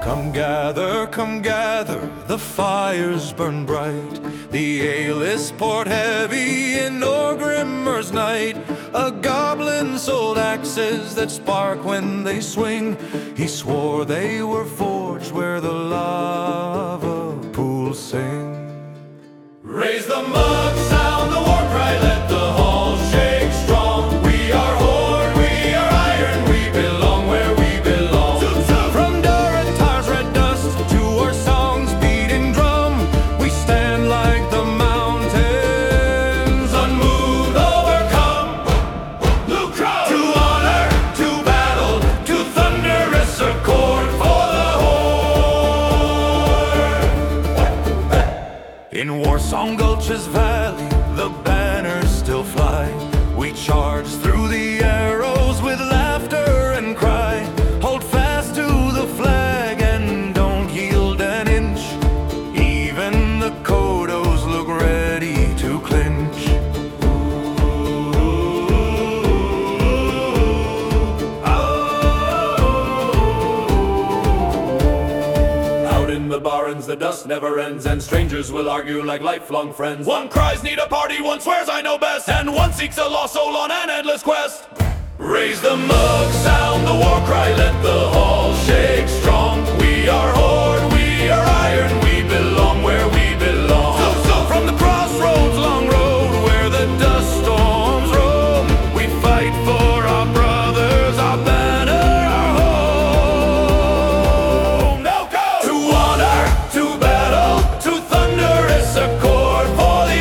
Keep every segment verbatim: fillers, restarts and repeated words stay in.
Come gather, come gather, the fires burn bright. The ale is poured heavy in Orgrimmer's night. A goblin sold axes that spark when they swing. He swore they were forged where the lava pools sing. Raise the mug, sound the war cry, let the hall shake strong. We are Horde, we are iron, we belong where we belong. Zoom, zoom. From Durotar's red dust to our song's beating drum, we stand like the mountains, unmoved, overcome. Lucro! To honor, to battle, to thunderous accord for the Horde. In Warsong Gulch's valley, the banners still fly. We charge through the arrows with laughter and cry. Hold fast to the flag and don't yield an inch. Even the Kodos look ready to clinch. Out in the barrens the dust never ends, and strangers will argue like lifelong friends. One cries need a party, one swears I know best, and one seeks a lost soul on an endless quest. Raise the mug, sound the war cry, let the hall shake strong. We are Horde, we are iron, we belong where we belong. So, so from the crossroads, long road where the dust storms roam, we fight for our brothers, our banner, our home. Now go! To honor, to battle, to thunderous accord for the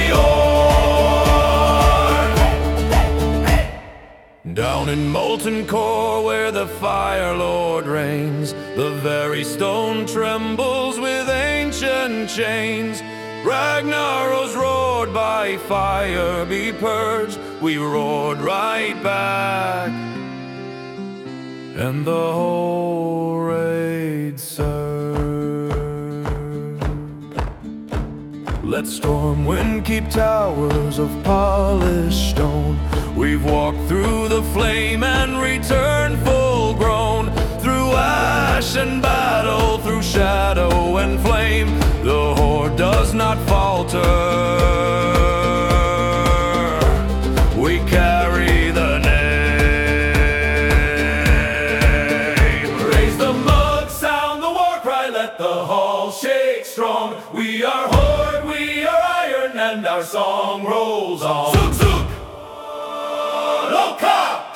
Horde. Down in molten core where the Fire Lord reigns, the very stone trembles with ancient chains. Ragnar's roared by fire be purged, we roared right back, and the whole raid served. Let Stormwind keep towers of polished stone. We've walked through the flame and returned full grown. Through ash and battle, through shadow and flame, the Horde does not falter. We carry the name. Raise the mug, sound the war cry, let the hall shake strong. We are Horde, we are iron, and our song rolls on. Zook, zook! Loka!